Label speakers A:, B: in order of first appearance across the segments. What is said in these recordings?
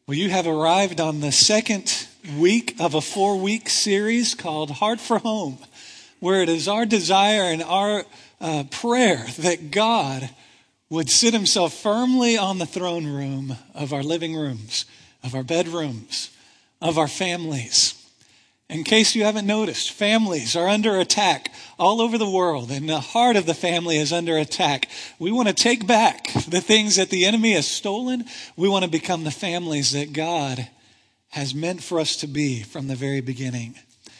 A: Well, you have arrived on the second week of a 4-week series called Heart for Home, where it is our desire and our prayer that God would sit himself firmly on the throne room of our living rooms, of our bedrooms, of our families. In case you haven't noticed, families are under attack all over the world, and the heart of the family is under attack. We want to take back the things that the enemy has stolen. We want to become the families that God has meant for us to be from the very beginning.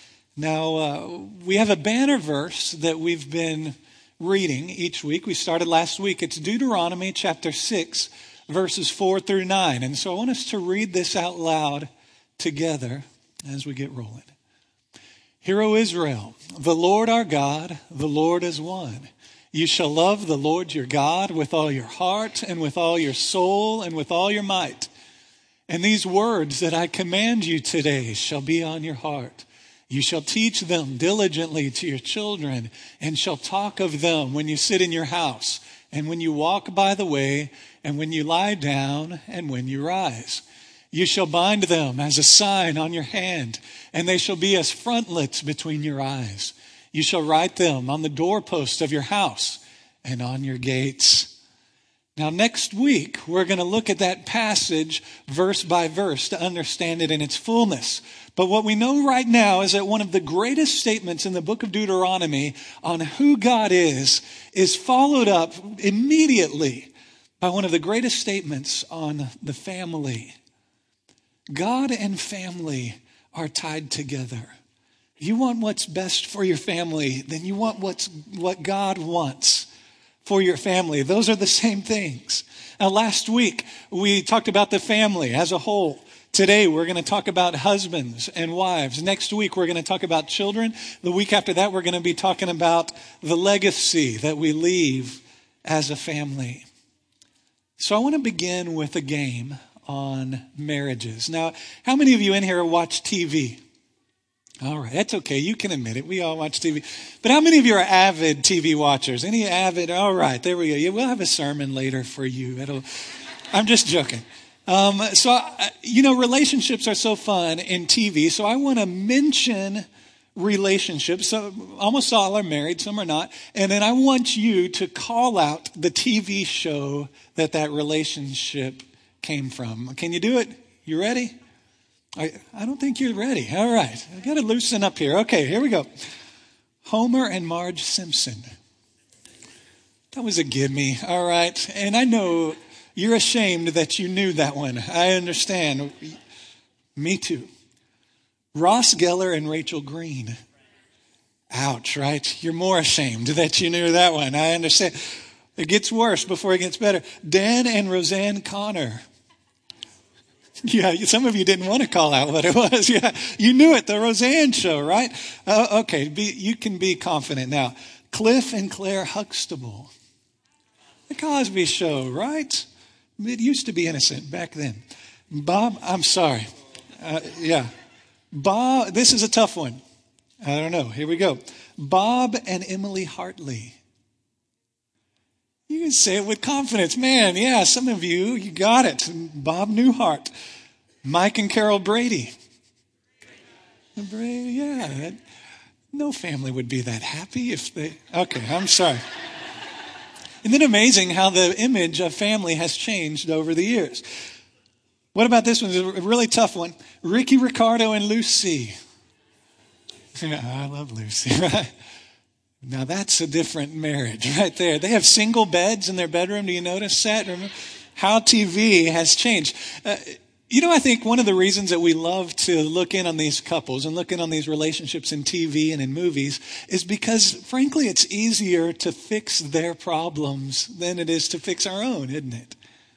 A: Now, we have a banner verse that we've been reading each week. We started last week. It's Deuteronomy chapter 6, verses 4 through 9. And so I want us to read this out loud together as we get rolling. Hear, O Israel, the Lord our God, the Lord is one. You shall love the Lord your God with all your heart and with all your soul and with all your might. And these words that I command you today shall be on your heart. You shall teach them diligently to your children and shall talk of them when you sit in your house and when you walk by the way and when you lie down and when you rise. You shall bind them as a sign on your hand, and they shall be as frontlets between your eyes. You shall write them on the doorposts of your house and on your gates. Now, next week, we're going to look at that passage verse by verse to understand it in its fullness. But what we know right now is that one of the greatest statements in the book of Deuteronomy on who God is followed up immediately by one of the greatest statements on the family. God and family are tied together. You want what's best for your family, then you want what God wants for your family. Those are the same things. Now, last week, we talked about the family as a whole. Today, we're going to talk about husbands and wives. Next week, we're going to talk about children. The week after that, we're going to be talking about the legacy that we leave as a family. So I want to begin with a game on marriages. Now, how many of you in here watch TV? All right, that's okay. You can admit it. We all watch TV. But how many of you are avid TV watchers? Any avid? All right, there we go. Yeah, we'll have a sermon later for you. I'm just joking. Relationships are so fun in TV. So I want to mention relationships. So almost all are married, some are not. And then I want you to call out the TV show that relationship came from. Can you do it? You ready? I don't think you're ready. All right. I got to loosen up here. Okay, here we go. Homer and Marge Simpson. That was a gimme. All right. And I know you're ashamed that you knew that one. I understand. Me too. Ross Geller and Rachel Green. Ouch, right? You're more ashamed that you knew that one. I understand. It gets worse before it gets better. Dan and Roseanne Connor. Yeah, some of you didn't want to call out what it was. Yeah, you knew it, the Roseanne show, right? Okay, you can be confident now. Cliff and Claire Huxtable. The Cosby Show, right? It used to be innocent back then. Bob, I'm sorry. Bob, this is a tough one. I don't know. Here we go. Bob and Emily Hartley. You can say it with confidence. Man, yeah, some of you got it. Bob Newhart. Mike and Carol Brady. Yeah. No family would be that happy if they... Okay, I'm sorry. Isn't it amazing how the image of family has changed over the years? What about this one? It's a really tough one. Ricky Ricardo and Lucy. I love Lucy, right? Now that's a different marriage right there. They have single beds in their bedroom. Do you notice that? Remember how TV has changed. I think one of the reasons that we love to look in on these couples and look in on these relationships in TV and in movies is because, frankly, it's easier to fix their problems than it is to fix our own, isn't it?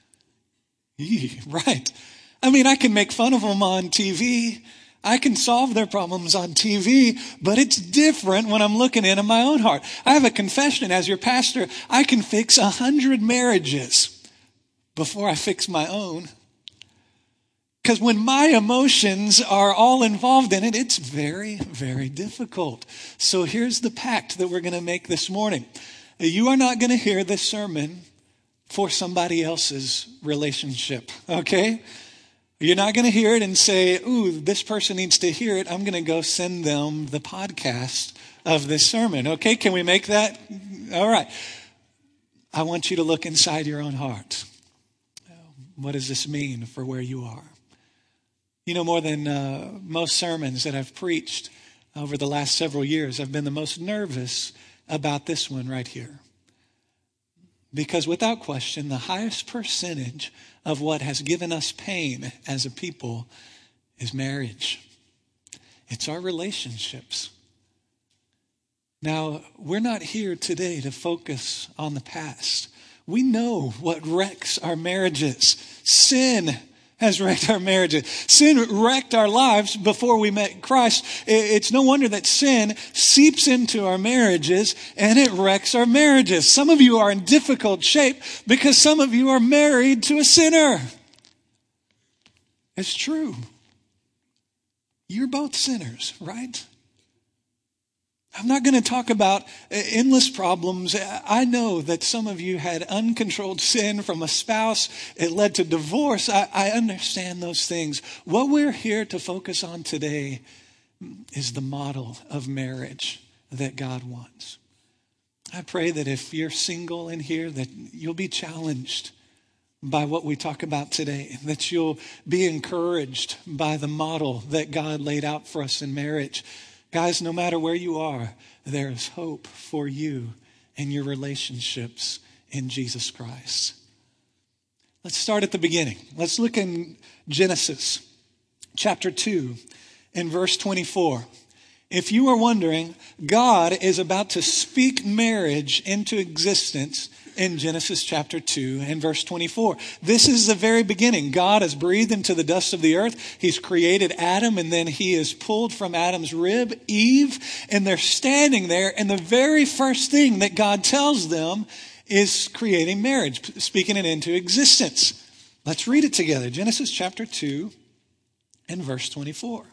A: Right. I mean, I can make fun of them on TV. I can solve their problems on TV, but it's different when I'm looking in on my own heart. I have a confession as your pastor. I can fix 100 marriages before I fix my own. Because when my emotions are all involved in it, it's very, very difficult. So here's the pact that we're going to make this morning. You are not going to hear this sermon for somebody else's relationship, okay? You're not going to hear it and say, ooh, this person needs to hear it. I'm going to go send them the podcast of this sermon. Okay, can we make that? All right. I want you to look inside your own heart. What does this mean for where you are? You know, more than most sermons that I've preached over the last several years, I've been the most nervous about this one right here. Because without question, the highest percentage of what has given us pain as a people is marriage. It's our relationships. Now, we're not here today to focus on the past. We know what wrecks our marriages. Sin has wrecked our marriages. Sin wrecked our lives before we met Christ. It's no wonder that sin seeps into our marriages and it wrecks our marriages. Some of you are in difficult shape because some of you are married to a sinner. It's true. You're both sinners, right? I'm not going to talk about endless problems. I know that some of you had uncontrolled sin from a spouse. It led to divorce. I understand those things. What we're here to focus on today is the model of marriage that God wants. I pray that if you're single in here, that you'll be challenged by what we talk about today, that you'll be encouraged by the model that God laid out for us in marriage. Guys, no matter where you are, there is hope for you and your relationships in Jesus Christ. Let's start at the beginning. Let's look in Genesis chapter 2 and verse 24. If you are wondering, God is about to speak marriage into existence in Genesis chapter 2 and verse 24. This is the very beginning. God has breathed into the dust of the earth. He's created Adam, and then he is pulled from Adam's rib, Eve, and they're standing there, and the very first thing that God tells them is creating marriage, speaking it into existence. Let's read it together. Genesis chapter 2 and verse 24.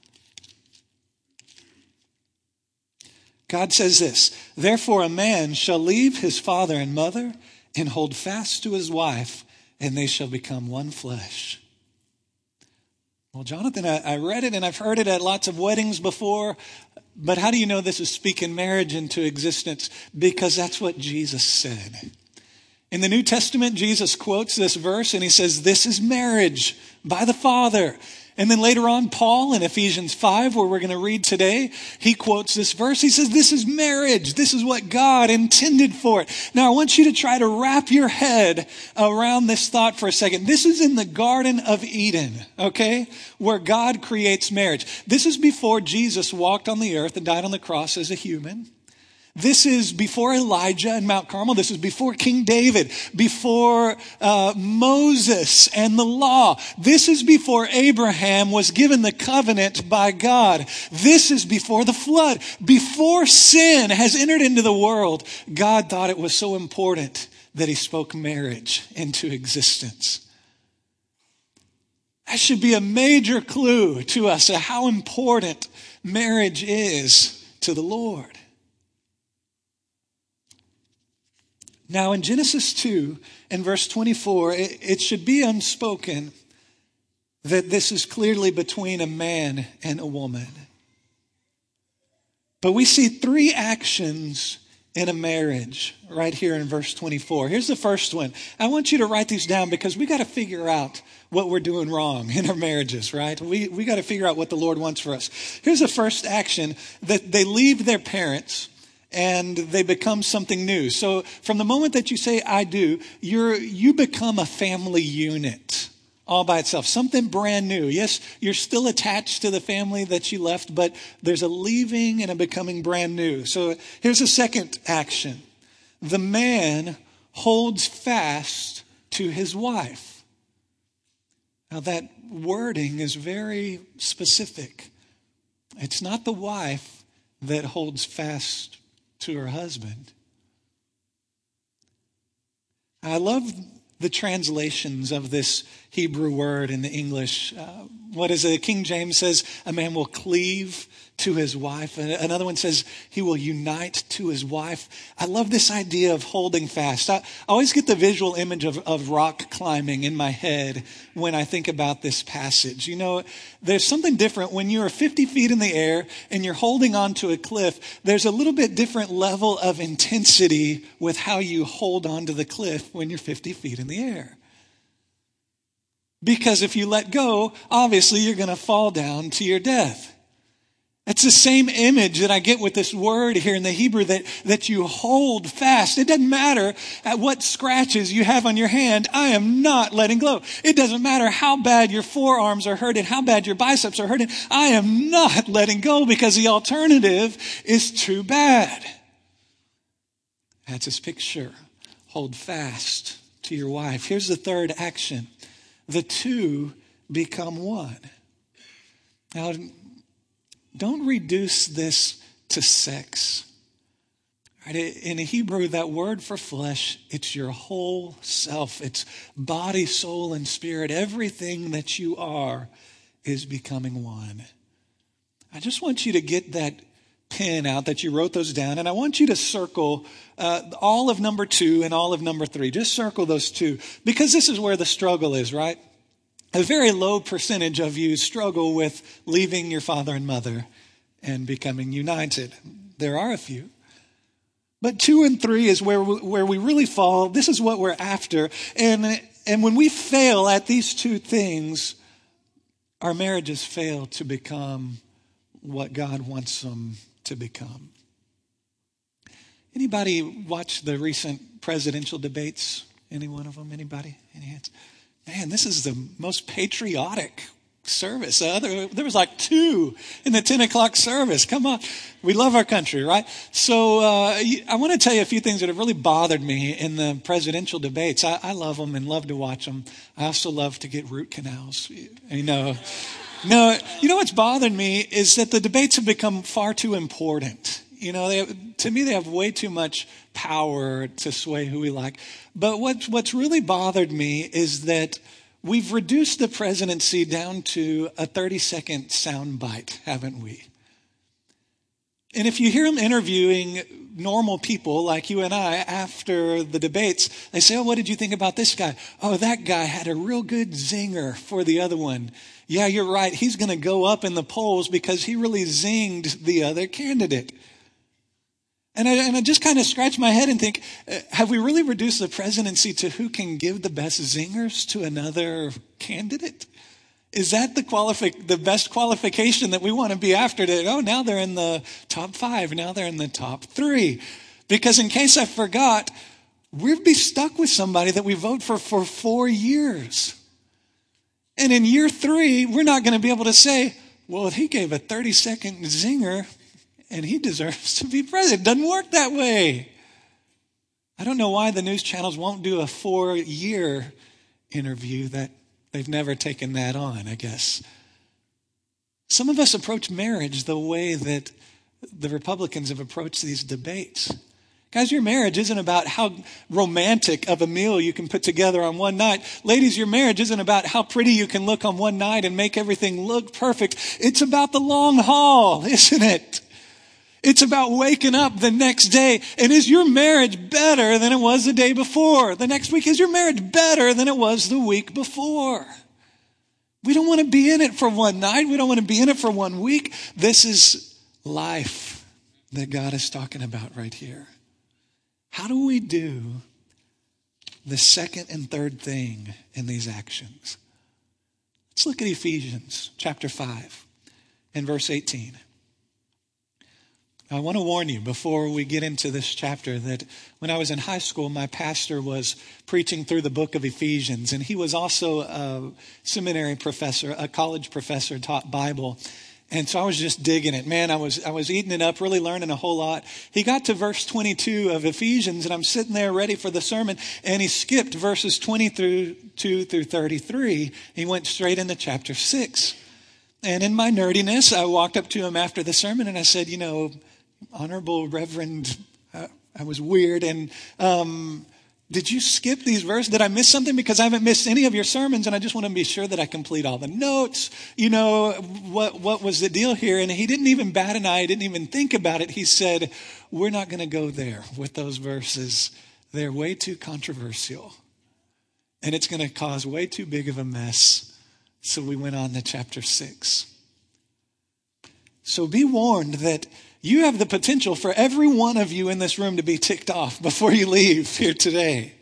A: God says this, therefore a man shall leave his father and mother and hold fast to his wife, and they shall become one flesh. Well, Jonathan, I read it and I've heard it at lots of weddings before, but how do you know this is speaking marriage into existence? Because that's what Jesus said. In the New Testament, Jesus quotes this verse and he says, this is marriage by the Father. And then later on, Paul in Ephesians 5, where we're going to read today, he quotes this verse. He says, this is marriage. This is what God intended for it. Now, I want you to try to wrap your head around this thought for a second. This is in the Garden of Eden, okay, where God creates marriage. This is before Jesus walked on the earth and died on the cross as a human. This is before Elijah and Mount Carmel. This is before King David, before Moses and the law. This is before Abraham was given the covenant by God. This is before the flood. Before sin has entered into the world, God thought it was so important that he spoke marriage into existence. That should be a major clue to us of how important marriage is to the Lord. Now in Genesis 2 and verse 24, it should be unspoken that this is clearly between a man and a woman. But we see three actions in a marriage right here in verse 24. Here's the first one. I want you to write these down because we got to figure out what we're doing wrong in our marriages, right? We got to figure out what the Lord wants for us. Here's the first action, that they leave their parents and they become something new. So from the moment that you say, I do, you become a family unit all by itself, something brand new. Yes, you're still attached to the family that you left, but there's a leaving and a becoming brand new. So here's a second action. The man holds fast to his wife. Now that wording is very specific. It's not the wife that holds fast to her husband. I love the translations of this Hebrew word in the English. What is it? King James says a man will cleave to his wife. Another one says he will unite to his wife. I love this idea of holding fast. I always get the visual image of rock climbing in my head when I think about this passage. You know, there's something different when you're 50 feet in the air and you're holding onto a cliff. There's a little bit different level of intensity with how you hold onto the cliff when you're 50 feet in the air. Because if you let go, obviously you're going to fall down to your death. It's the same image that I get with this word here in the Hebrew that you hold fast. It doesn't matter at what scratches you have on your hand. I am not letting go. It doesn't matter how bad your forearms are hurting, how bad your biceps are hurting. I am not letting go because the alternative is too bad. That's his picture. Hold fast to your wife. Here's the third action. The two become one. Now, don't reduce this to sex. Right? In Hebrew, that word for flesh, it's your whole self. It's body, soul, and spirit. Everything that you are is becoming one. I just want you to get that pen out that you wrote those down, and I want you to circle all of number 2 and all of number 3. Just circle those two, because this is where the struggle is, right? A very low percentage of you struggle with leaving your father and mother and becoming united. There are a few. But 2 and 3 is where we really fall. This is what we're after. And when we fail at these two things, our marriages fail to become what God wants them to become. Anybody watch the recent presidential debates? Any one of them? Anybody? Any hands? Man, this is the most patriotic service. There was like 2 in the 10 o'clock service. Come on. We love our country, right? So I want to tell you a few things that have really bothered me in the presidential debates. I love them and love to watch them. I also love to get root canals. No, you know what's bothered me is that the debates have become far too important. You know, to me, they have way too much power to sway who we like. But what's really bothered me is that we've reduced the presidency down to a 30-second soundbite, haven't we? And if you hear them interviewing normal people like you and I after the debates, they say, oh, what did you think about this guy? Oh, that guy had a real good zinger for the other one. Yeah, you're right. He's going to go up in the polls because he really zinged the other candidate. And I just kind of scratch my head and think, have we really reduced the presidency to who can give the best zingers to another candidate? Is that the best qualification that we want to be after? Now they're in the top 5. Now they're in the top 3. Because in case I forgot, we'd be stuck with somebody that we vote for 4 years. And in year 3, we're not going to be able to say, well, he gave a 30-second zinger and he deserves to be president. It doesn't work that way. I don't know why the news channels won't do a 4-year interview. That they've never taken that on, I guess. Some of us approach marriage the way that the Republicans have approached these debates. Guys, your marriage isn't about how romantic of a meal you can put together on one night. Ladies, your marriage isn't about how pretty you can look on one night and make everything look perfect. It's about the long haul, isn't it? It's about waking up the next day. And is your marriage better than it was the day before? The next week, is your marriage better than it was the week before? We don't want to be in it for one night. We don't want to be in it for 1 week. This is life that God is talking about right here. How do we do the second and third thing in these actions? Let's look at Ephesians chapter 5 and verse 18. I want to warn you before we get into this chapter that when I was in high school, my pastor was preaching through the book of Ephesians, and he was also a seminary professor, a college professor, taught Bible. And so I was just digging it. Man, I was eating it up, really learning a whole lot. He got to verse 22 of Ephesians, and I'm sitting there ready for the sermon, and he skipped verses 22 through 33. He went straight into chapter 6. And in my nerdiness, I walked up to him after the sermon, and I said, Honorable Reverend, I was weird, and Did you skip these verses? Did I miss something? Because I haven't missed any of your sermons, and I just want to be sure that I complete all the notes. What was the deal here? And he didn't even bat an eye. He didn't even think about it. He said, we're not going to go there with those verses. They're way too controversial. And it's going to cause way too big of a mess. So we went on to chapter 6. So be warned that you have the potential for every one of you in this room to be ticked off before you leave here today.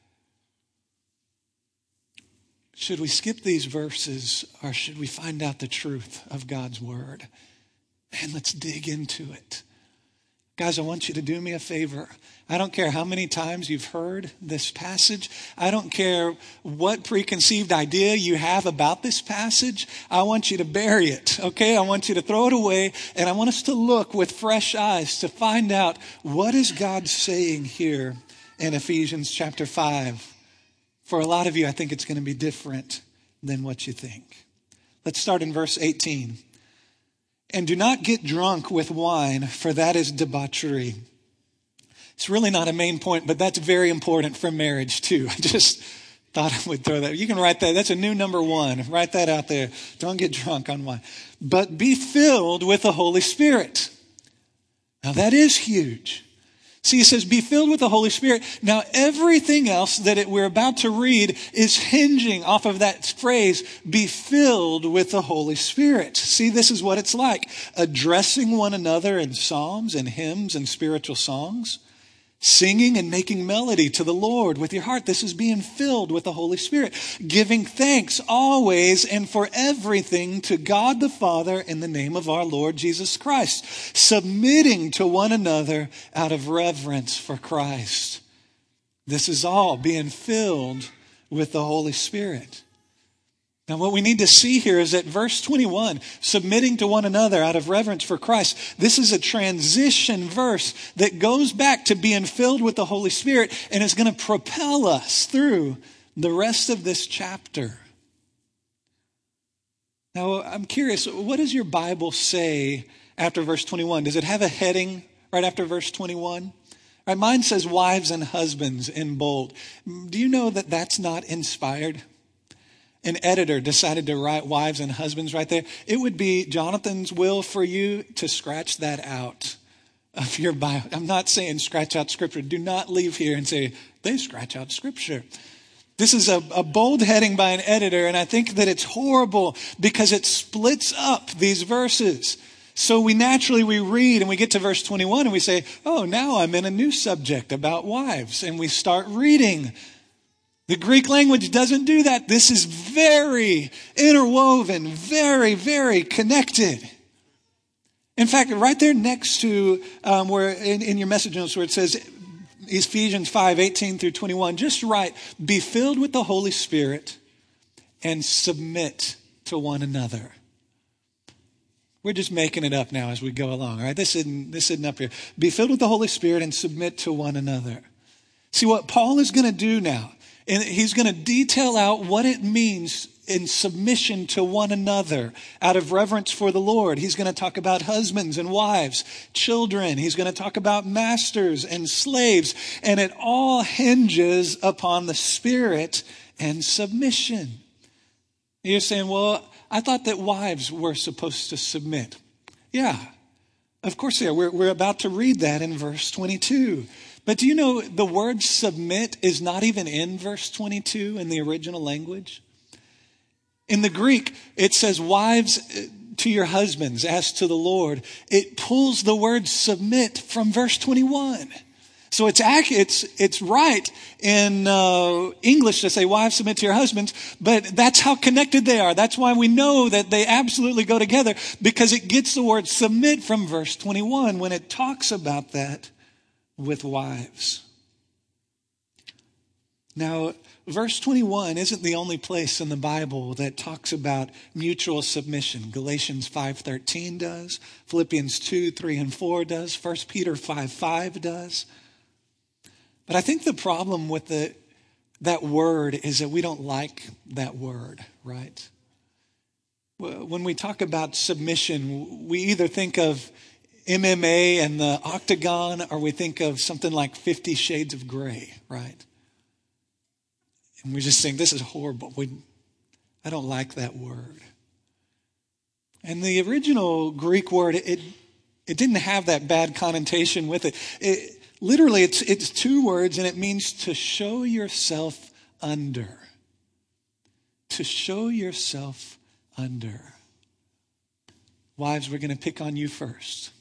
A: Should we skip these verses, or should we find out the truth of God's word? And let's dig into it. Guys, I want you to do me a favor. I don't care how many times you've heard this passage. I don't care what preconceived idea you have about this passage. I want you to bury it, okay? I want you to throw it away, and I want us to look with fresh eyes to find out, what is God saying here in Ephesians chapter 5? For a lot of you, I think it's going to be different than what you think. Let's start in verse 18. And do not get drunk with wine, for that is debauchery. It's really not a main point, but that's very important for marriage too. I just thought I would throw that. You can write that. That's a new number 1. Write that out there. Don't get drunk on wine. But be filled with the Holy Spirit. Now that is huge. See, he says, be filled with the Holy Spirit. Now, everything else that we're about to read is hinging off of that phrase, be filled with the Holy Spirit. See, this is what it's like. Addressing one another in psalms and hymns and spiritual songs. Singing and making melody to the Lord with your heart. This is being filled with the Holy Spirit. Giving thanks always and for everything to God the Father in the name of our Lord Jesus Christ. Submitting to one another out of reverence for Christ. This is all being filled with the Holy Spirit. Now, what we need to see here is that verse 21, submitting to one another out of reverence for Christ, this is a transition verse that goes back to being filled with the Holy Spirit and is going to propel us through the rest of this chapter. Now, I'm curious, what does your Bible say after verse 21? Does it have a heading right after verse 21? Right, mine says wives and husbands in bold. Do you know that that's not inspired? An editor decided to write wives and husbands right there. It would be Jonathan's will for you to scratch that out of your Bible. I'm not saying scratch out Scripture. Do not leave here and say, they scratch out Scripture. This is a bold heading by an editor, and I think that it's horrible because it splits up these verses. So we read and we get to verse 21 and we say, oh, now I'm in a new subject about wives. And we start reading. The Greek language doesn't do that. This is very interwoven, very, very connected. In fact, right there next to where in your message notes where it says Ephesians 5:18 through 21, just write, be filled with the Holy Spirit and submit to one another. We're just making it up now as we go along, all right? This isn't up here. Be filled with the Holy Spirit and submit to one another. See what Paul is going to do now. And he's going to detail out what it means in submission to one another out of reverence for the Lord. He's going to talk about husbands and wives, children. He's going to talk about masters and slaves. And it all hinges upon the Spirit and submission. You're saying, well, I thought that wives were supposed to submit. Yeah, of course they are. We're about to read that in verse 22. But do you know the word submit is not even in verse 22 in the original language? In the Greek, it says wives to your husbands as to the Lord. It pulls the word submit from verse 21. So it's right in English to say wives submit to your husbands, but that's how connected they are. That's why we know that they absolutely go together, because it gets the word submit from verse 21 when it talks about that with wives. Now, verse 21 isn't the only place in the Bible that talks about mutual submission. Galatians 5:13 does. Philippians 2:3 and 4 does. 1 Peter 5:5 does. But I think the problem with that word is that we don't like that word, right? When we talk about submission, we either think of MMA and the octagon, or we think of something like 50 Shades of Grey, right? And we just think, this is horrible. I don't like that word. And the original Greek word, it didn't have that bad connotation with it. Literally, it's two words, and it means to show yourself under. To show yourself under. Wives, we're going to pick on you first.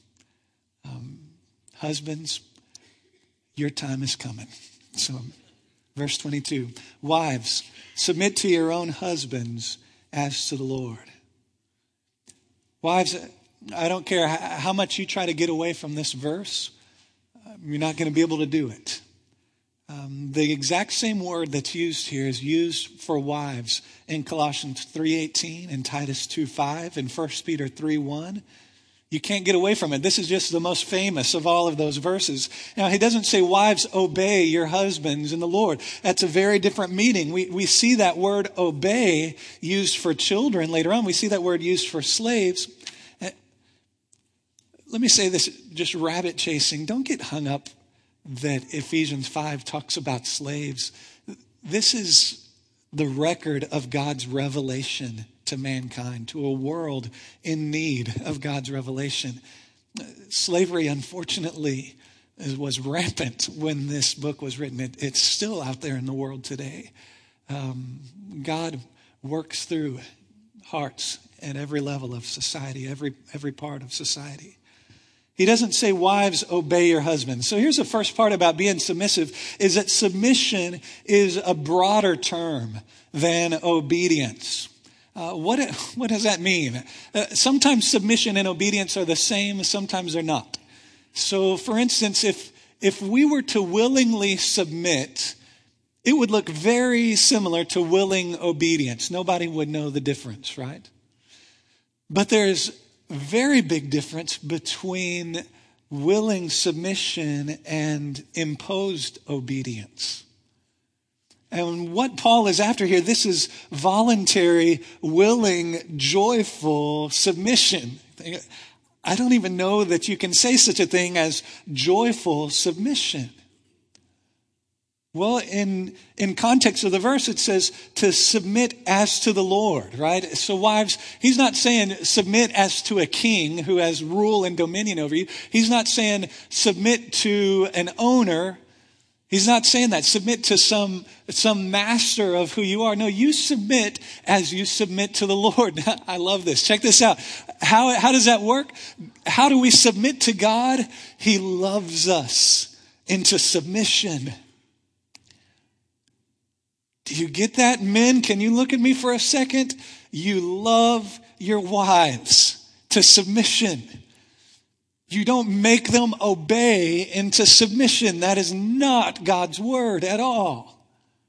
A: Husbands, your time is coming. So, verse 22, wives, submit to your own husbands as to the Lord. Wives, I don't care how much you try to get away from this verse, you're not going to be able to do it. The exact same word that's used here is used for wives in Colossians 3:18 and Titus 2:5 and 1 Peter 3:1. You can't get away from it. This is just the most famous of all of those verses. Now, he doesn't say, wives, obey your husbands in the Lord. That's a very different meaning. We see that word obey used for children later on. We see that word used for slaves. Let me say this, just rabbit chasing. Don't get hung up that Ephesians 5 talks about slaves. This is the record of God's revelation to mankind, to a world in need of God's revelation. Slavery, unfortunately, was rampant when this book was written. It's still out there in the world today. God works through hearts at every level of society, every part of society. He doesn't say, wives, obey your husbands. So here's the first part about being submissive, is that submission is a broader term than obedience. What does that mean? Sometimes submission and obedience are the same, sometimes they're not. So for instance, if we were to willingly submit, it would look very similar to willing obedience. Nobody would know the difference, right? But there's very big difference between willing submission and imposed obedience. And what Paul is after here, this is voluntary, willing, joyful submission. I don't even know that you can say such a thing as joyful submission. Well, in context of the verse, it says to submit as to the Lord, right? So wives, he's not saying submit as to a king who has rule and dominion over you. He's not saying submit to an owner. He's not saying that. Submit to some master of who you are. No, you submit as you submit to the Lord. I love this. Check this out. How does that work? How do we submit to God? He loves us into submission. Do you get that? Men, can you look at me for a second? You love your wives to submission. You don't make them obey into submission. That is not God's word at all.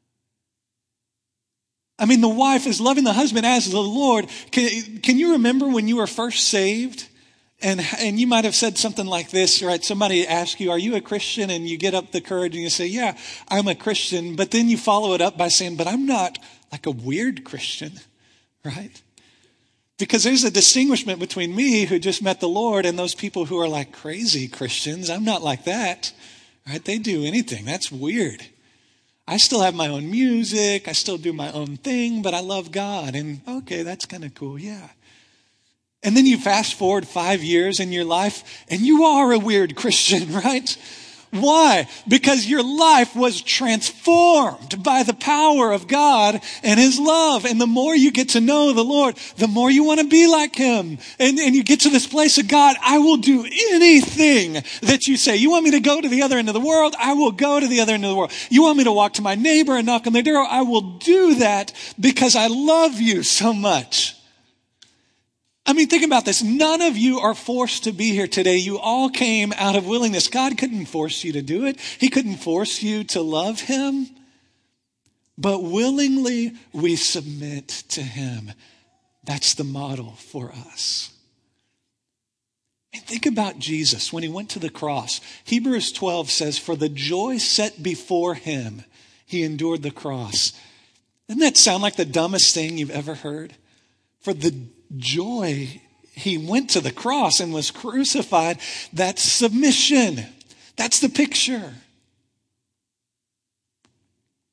A: I mean, the wife is loving the husband as the Lord. Can you remember when you were first saved? And you might have said something like this, right? Somebody asks you, are you a Christian? And you get up the courage and you say, yeah, I'm a Christian. But then you follow it up by saying, but I'm not like a weird Christian, right? Because there's a distinguishment between me who just met the Lord and those people who are like crazy Christians. I'm not like that, right? They do anything. That's weird. I still have my own music. I still do my own thing, but I love God. And okay, that's kind of cool. Yeah. And then you fast forward 5 years in your life and you are a weird Christian, right? Why? Because your life was transformed by the power of God and His love. And the more you get to know the Lord, the more you want to be like Him. And you get to this place of God, I will do anything that you say. You want me to go to the other end of the world? I will go to the other end of the world. You want me to walk to my neighbor and knock on their door? I will do that because I love you so much. I mean, think about this. None of you are forced to be here today. You all came out of willingness. God couldn't force you to do it. He couldn't force you to love Him. But willingly we submit to Him. That's the model for us. And think about Jesus when He went to the cross. Hebrews 12 says, for the joy set before Him, He endured the cross. Doesn't that sound like the dumbest thing you've ever heard? For the joy, He went to the cross and was crucified. That's submission. That's the picture.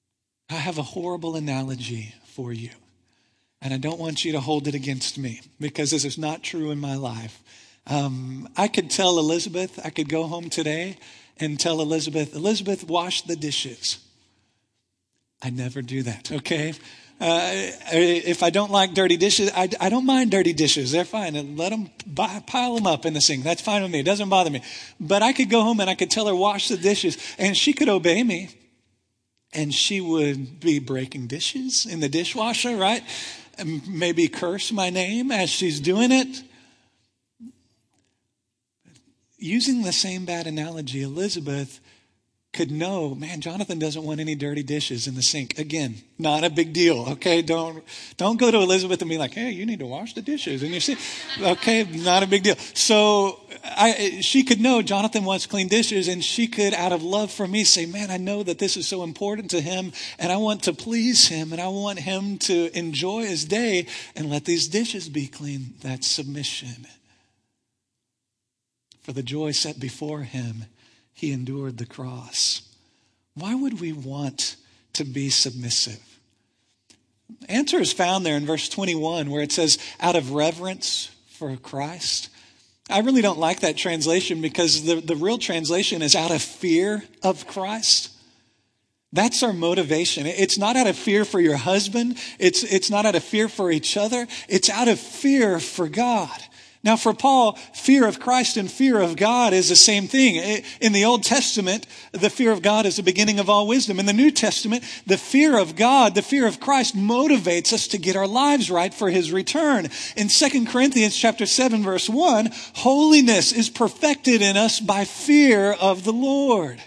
A: I have a horrible analogy for you. And I don't want you to hold it against me because this is not true in my life. I could tell Elizabeth, I could go home today and tell Elizabeth, wash the dishes. I never do that, okay? If I don't like dirty dishes, I don't mind dirty dishes. They're fine. And let them pile them up in the sink. That's fine with me. It doesn't bother me. But I could go home and I could tell her, wash the dishes. And she could obey me. And she would be breaking dishes in the dishwasher, right? And maybe curse my name as she's doing it. Using the same bad analogy, Elizabeth could know, man, Jonathan doesn't want any dirty dishes in the sink. Again, not a big deal, okay? Don't go to Elizabeth and be like, hey, you need to wash the dishes in your sink. Okay, not a big deal. So she could know Jonathan wants clean dishes, and she could, out of love for me, say, man, I know that this is so important to him, and I want to please him, and I want him to enjoy his day, and let these dishes be clean. That's submission. For the joy set before him, he endured the cross. Why would we want to be submissive? Answer is found there in verse 21 where it says, out of reverence for Christ. I really don't like that translation because the real translation is out of fear of Christ. That's our motivation. It's not out of fear for your husband. It's not out of fear for each other. It's out of fear for God. Now, for Paul, fear of Christ and fear of God is the same thing. In the Old Testament, the fear of God is the beginning of all wisdom. In the New Testament, the fear of God, the fear of Christ motivates us to get our lives right for his return. In 2 Corinthians chapter 7, verse 1, holiness is perfected in us by fear of the Lord.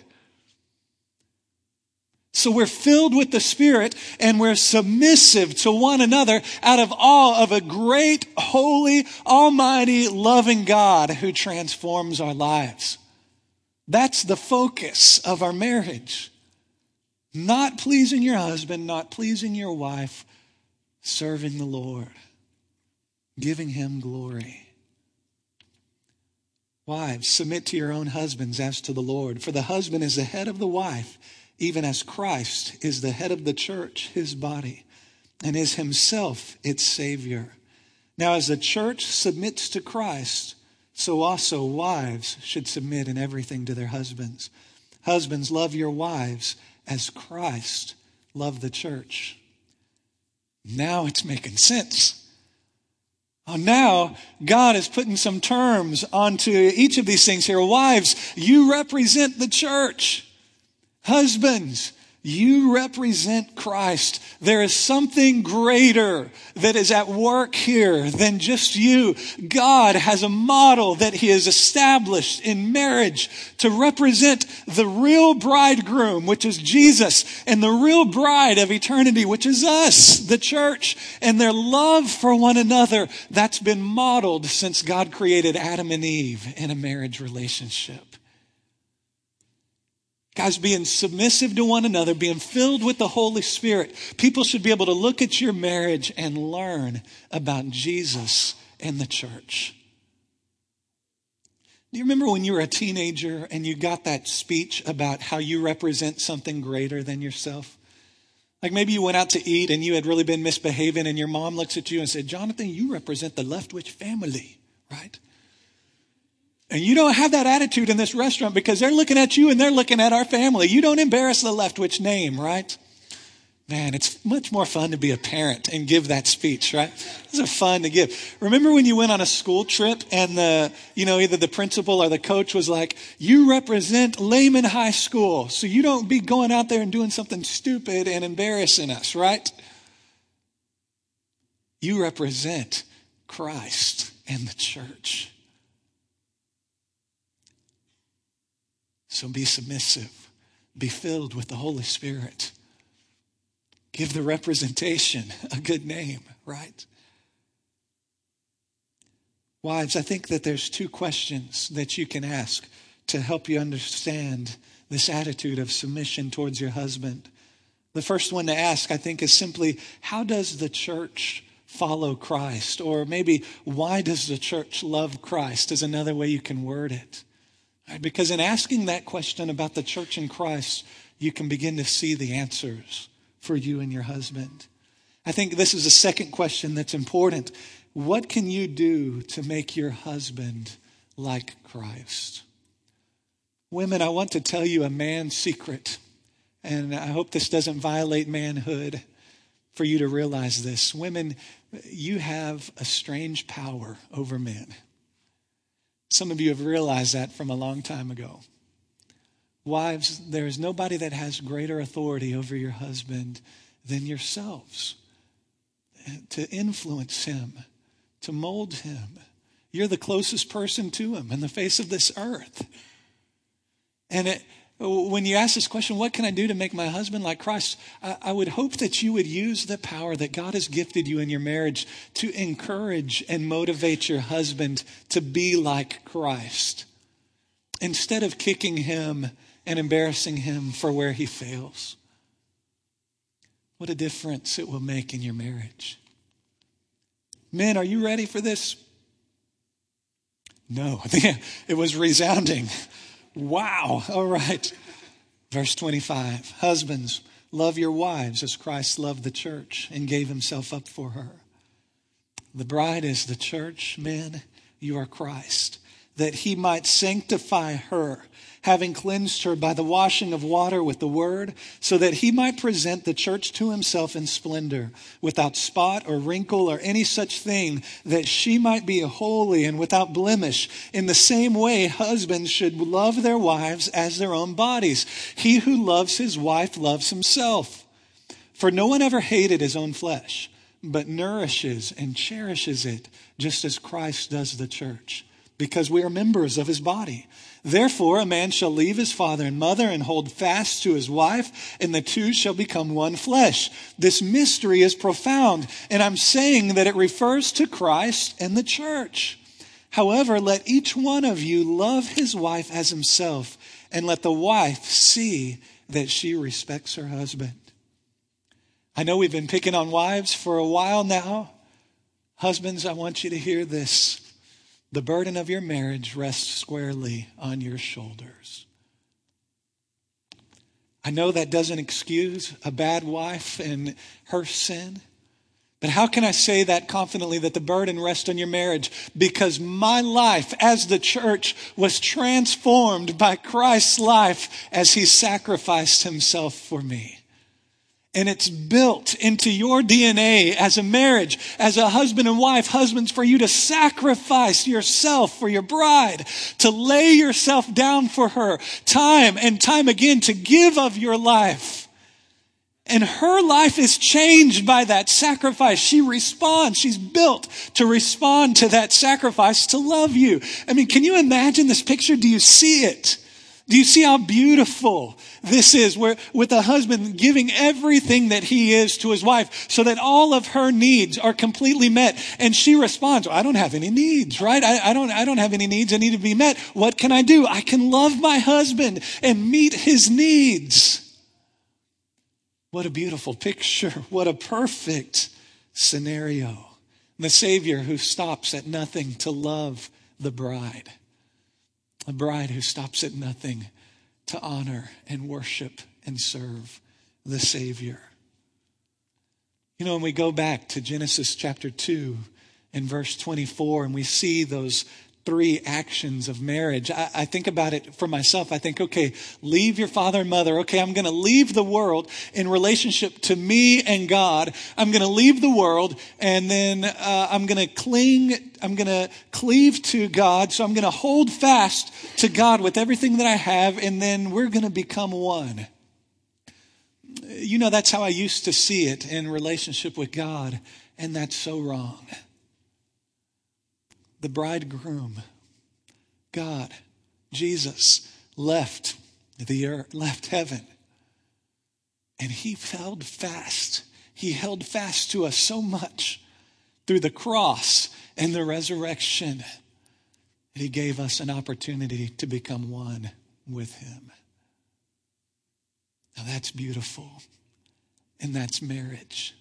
A: So we're filled with the Spirit and we're submissive to one another out of awe of a great, holy, almighty, loving God who transforms our lives. That's the focus of our marriage. Not pleasing your husband, not pleasing your wife, serving the Lord, giving him glory. Wives, submit to your own husbands as to the Lord, for the husband is the head of the wife, even as Christ is the head of the church, his body, and is himself its Savior. Now, as the church submits to Christ, so also wives should submit in everything to their husbands. Husbands, love your wives as Christ loved the church. Now it's making sense. Oh, now God is putting some terms onto each of these things here. Wives, you represent the church. Husbands, you represent Christ. There is something greater that is at work here than just you. God has a model that he has established in marriage to represent the real bridegroom, which is Jesus, and the real bride of eternity, which is us, the church, and their love for one another that's been modeled since God created Adam and Eve in a marriage relationship. Guys, being submissive to one another, being filled with the Holy Spirit, people should be able to look at your marriage and learn about Jesus and the church. Do you remember when you were a teenager and you got that speech about how you represent something greater than yourself? Like maybe you went out to eat and you had really been misbehaving and your mom looks at you and said, Jonathan, you represent the Leftwich family, right? And you don't have that attitude in this restaurant because they're looking at you and they're looking at our family. You don't embarrass the Leftwich name, right? Man, it's much more fun to be a parent and give that speech, right? These are fun to give. Remember when you went on a school trip and either the principal or the coach was like, you represent Lehman High School, so you don't be going out there and doing something stupid and embarrassing us, right? You represent Christ and the church. So be submissive. Be filled with the Holy Spirit. Give the representation a good name, right? Wives, I think that there's two questions that you can ask to help you understand this attitude of submission towards your husband. The first one to ask, I think, is simply, how does the church follow Christ? Or maybe, why does the church love Christ is another way you can word it. Because in asking that question about the church and Christ, you can begin to see the answers for you and your husband. I think this is the second question that's important. What can you do to make your husband like Christ? Women, I want to tell you a man's secret, and I hope this doesn't violate manhood for you to realize this. Women, you have a strange power over men. Some of you have realized that from a long time ago. Wives, there is nobody that has greater authority over your husband than yourselves to influence him, to mold him. You're the closest person to him in the face of this earth. And when you ask this question, what can I do to make my husband like Christ? I would hope that you would use the power that God has gifted you in your marriage to encourage and motivate your husband to be like Christ, instead of kicking him and embarrassing him for where he fails. What a difference it will make in your marriage. Men, are you ready for this? No, it was resounding. Wow. All right. Verse 25. Husbands, love your wives as Christ loved the church and gave himself up for her. The bride is the church. Men, you are Christ, that he might sanctify her, having cleansed her by the washing of water with the word, so that he might present the church to himself in splendor, without spot or wrinkle or any such thing, that she might be holy and without blemish. In the same way, husbands should love their wives as their own bodies. He who loves his wife loves himself. For no one ever hated his own flesh, but nourishes and cherishes it, just as Christ does the church, because we are members of his body. Therefore, a man shall leave his father and mother and hold fast to his wife, and the two shall become one flesh. This mystery is profound, and I'm saying that it refers to Christ and the church. However, let each one of you love his wife as himself, and let the wife see that she respects her husband. I know we've been picking on wives for a while now. Husbands, I want you to hear this. The burden of your marriage rests squarely on your shoulders. I know that doesn't excuse a bad wife and her sin, but how can I say that confidently, that the burden rests on your marriage? Because my life as the church was transformed by Christ's life as he sacrificed himself for me. And it's built into your DNA as a marriage, as a husband and wife. Husbands, for you to sacrifice yourself for your bride, to lay yourself down for her time and time again, to give of your life. And her life is changed by that sacrifice. She responds. She's built to respond to that sacrifice, to love you. I mean, can you imagine this picture? Do you see it? Do you see how beautiful this is, where with a husband giving everything that he is to his wife so that all of her needs are completely met? And she responds, I don't have any needs, right? I don't have any needs that need to be met. What can I do? I can love my husband and meet his needs. What a beautiful picture. What a perfect scenario. The Savior who stops at nothing to love the bride. A bride who stops at nothing to honor and worship and serve the Savior. You know, when we go back to Genesis chapter 2 and verse 24, and we see those three actions of marriage, I think about it for myself. I think, okay, leave your father and mother. Okay, I'm going to leave the world in relationship to me and God. I'm going to leave the world, and then I'm going to cleave to God. So I'm going to hold fast to God with everything that I have, and then we're going to become one. You know, that's how I used to see it in relationship with God, and that's so wrong. The bridegroom, God, Jesus, left the earth, left heaven, and he held fast. He held fast to us so much through the cross and the resurrection that he gave us an opportunity to become one with him. Now that's beautiful, and that's marriage.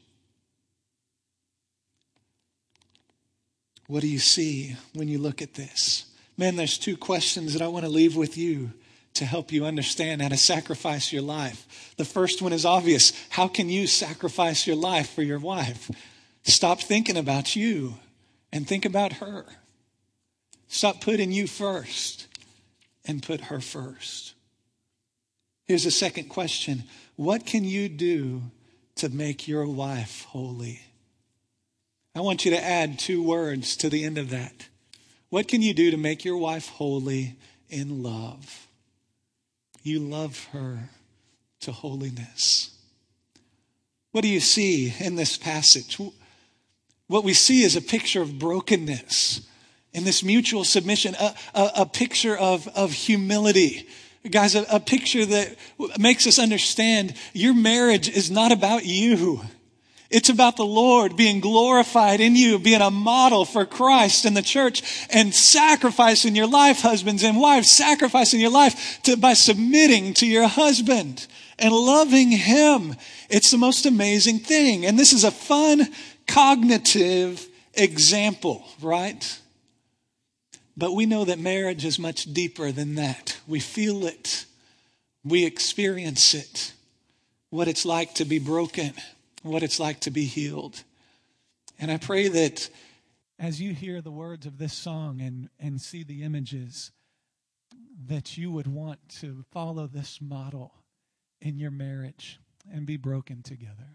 A: What do you see when you look at this? Man, there's two questions that I want to leave with you to help you understand how to sacrifice your life. The first one is obvious. How can you sacrifice your life for your wife? Stop thinking about you and think about her. Stop putting you first and put her first. Here's the second question. What can you do to make your wife holy? I want you to add 2 words to the end of that. What can you do to make your wife holy in love? You love her to holiness. What do you see in this passage? What we see is a picture of brokenness and this mutual submission, a picture of humility. Guys, a picture that makes us understand your marriage is not about you. It's about the Lord being glorified in you, being a model for Christ and the church, and sacrificing your life, husbands and wives, sacrificing your life by submitting to your husband and loving him. It's the most amazing thing. And this is a fun, cognitive example, right? But we know that marriage is much deeper than that. We feel it. We experience it. What it's like to be broken. What it's like to be healed. And I pray that as you hear the words of this song and see the images, that you would want to follow this model in your marriage and be broken together.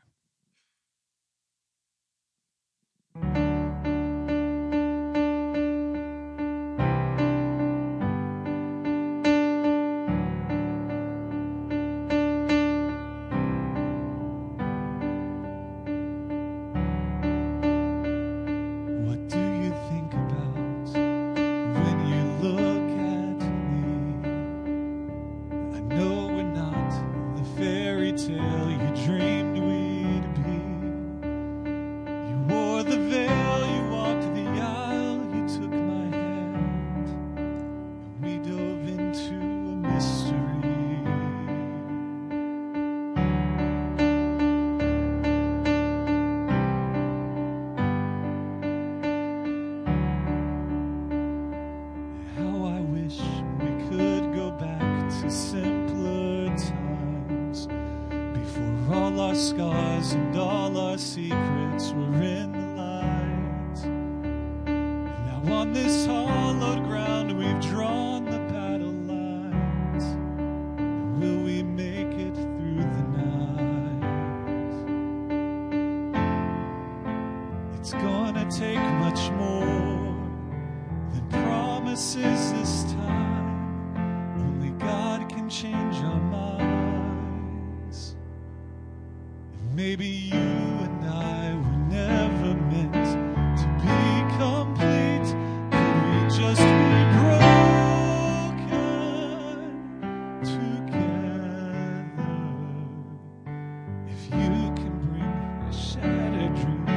B: Scars and all our secrets were in the light. Now on this hollowed ground we've drawn the battle lines. Will we make it through the night? It's gonna take much more than promises this time. Only God can change our minds. Maybe you and I were never meant to be complete. Could we just be broken together? If you can bring her shattered dreams.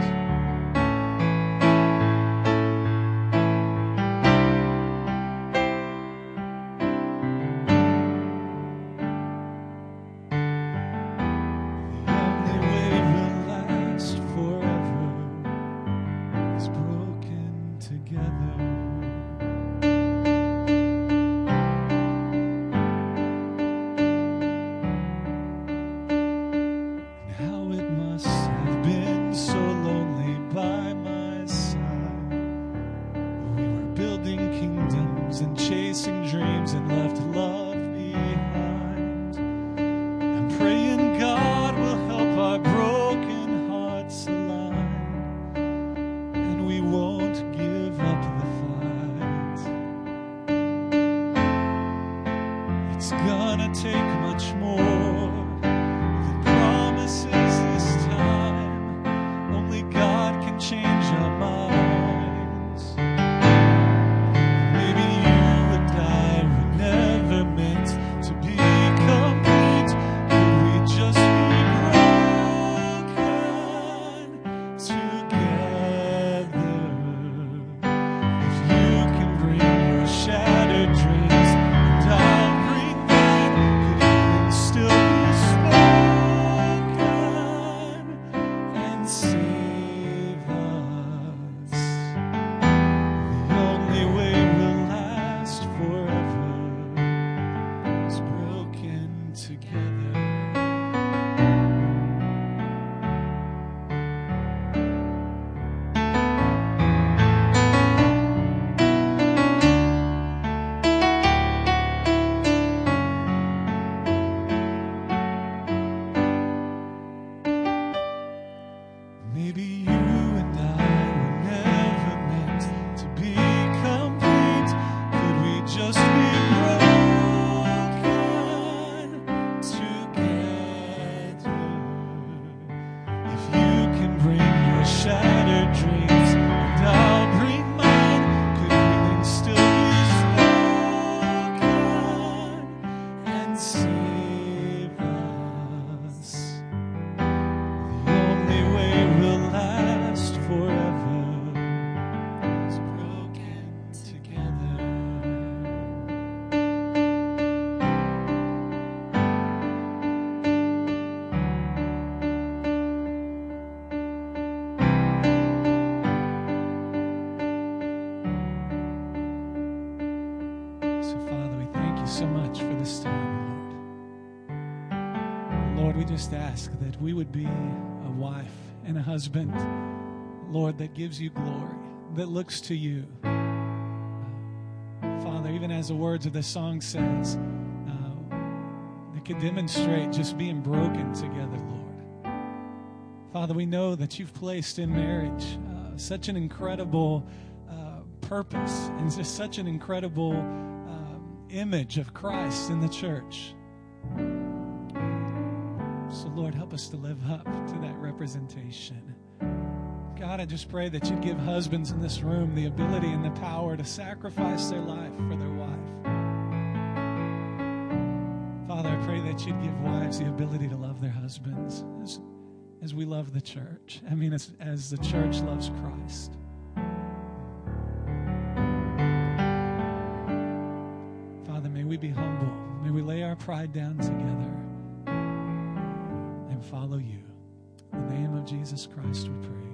B: Maybe you and I were never meant you so much for this time, Lord. Lord, we just ask that we would be a wife and a husband, Lord, that gives you glory, that looks to you. Father, even as the words of the song says, that could demonstrate just being broken together, Lord. Father, we know that you've placed in marriage such an incredible purpose and just such an incredible image of Christ in the church. So, Lord, help us to live up to that representation. God, I just pray that you'd give husbands in this room the ability and the power to sacrifice their life for their wife. Father, I pray that you'd give wives the ability to love their husbands as we love the church. I mean, as the church loves Christ. Father, may we be humble. May we lay our pride down together and follow you. In the name of Jesus Christ, we pray.